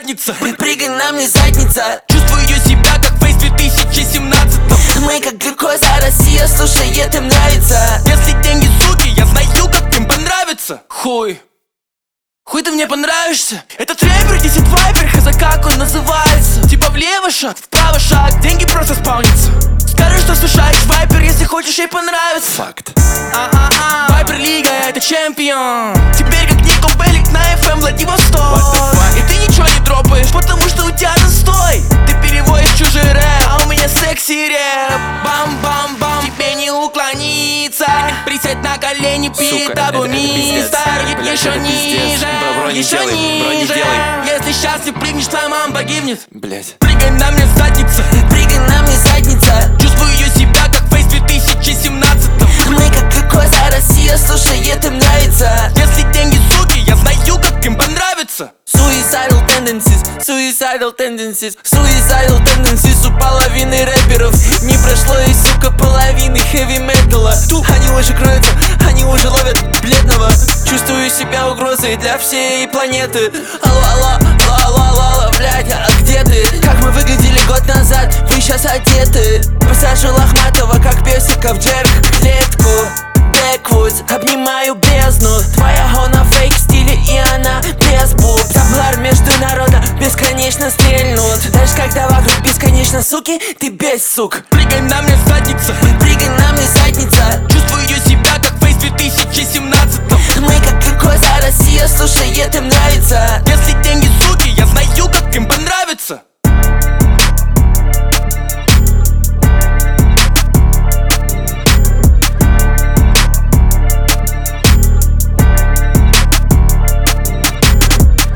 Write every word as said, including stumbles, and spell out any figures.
задница. Прыгай на мне задница. Чувствую себя как Фейс в две тысячи семнадцатом. Мы как глюкоза, Россия слушает, им нравится. Если деньги суки, я знаю, как им понравится. Хуй Хуй ты мне понравишься. Этот рэпер, десять вайпер, хз как он называется. Типа влево шаг, вправо шаг, деньги просто спаунятся. Скажи, что слушаешь вайпер, если хочешь ей понравится. Факт. А-а-а, вайпер лига, это чемпион. Теперь как Нико Беллик на эф эм Владивосток. И ты ничего не дропаешь, потому что у тебя застой. Ты переводишь чужой рэп, а у меня секси рэп. Бам-бам-бам, тебе не уклониться. Присядь на колени перед тобой, мистер. Еще ниже, еще ниже. Если счастлив, прыгнешь, твоя мама погибнет. Блять. Прыгай на мне задница. Прыгай на мне задница. Чувствую себя как Фейс в две тысячи семнадцатом. Мы как глюкоза, Россия слушает, им нравится. Если деньги суки, я знаю, как им понравится. Suicidal tendencies, suicidal tendencies, suicidal tendencies у половины рэперов. Не прошло и, сука, половины хэви-металла. Они уже кроются, они уже ловят бледного. Чувствую себя угрозой для всей планеты. Алло, алло, алло, алло, алло, алло, блядь, а где ты? Как мы выглядели год назад, вы сейчас одеты. Посажу Лохматова, как песика в джерк клетку. Backwoods, обнимаю бездну. Твоя гона фейк в стиле, и она без буб. Таблар между народа бесконечно стрельнут. Даже когда вокруг бесконечно суки, ты без сук. Прыгай на мне задница.